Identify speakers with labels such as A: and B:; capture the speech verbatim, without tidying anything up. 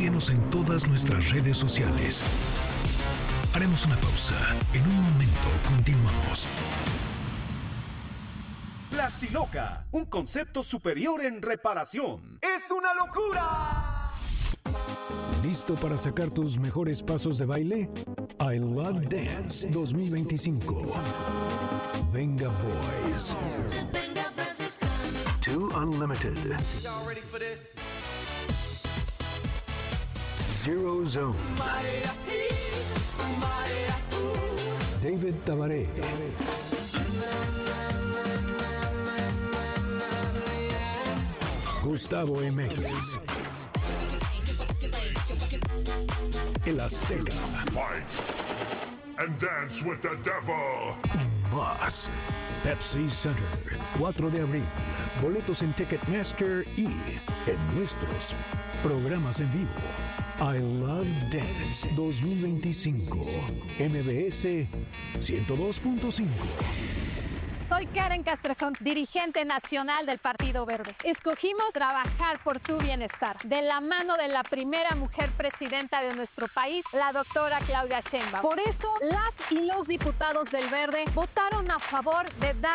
A: Síguenos en todas nuestras redes sociales. Haremos una pausa. En un momento continuamos.
B: Plastiloca, un concepto superior en reparación. ¡Es una locura!
A: ¿Listo para sacar tus mejores pasos de baile? I Love Dance dos mil veinticinco. Venga Boys. Two Unlimited.
C: Y'all ready for this?
A: Zero Zone. David Tabaré. Gustavo M X. El Azteca.
D: Fight and dance with the devil.
A: Más. Pepsi Center. cuatro de abril. Boletos en Ticketmaster y en nuestros programas en vivo. I Love Dance dos mil veinticinco. M B S ciento dos punto cinco.
E: Soy Karen Castrejón, dirigente nacional del Partido Verde. Escogimos trabajar por tu bienestar, de la mano de la primera mujer presidenta de nuestro país, la doctora Claudia Sheinbaum. Por eso, las y los diputados del Verde votaron a favor de dar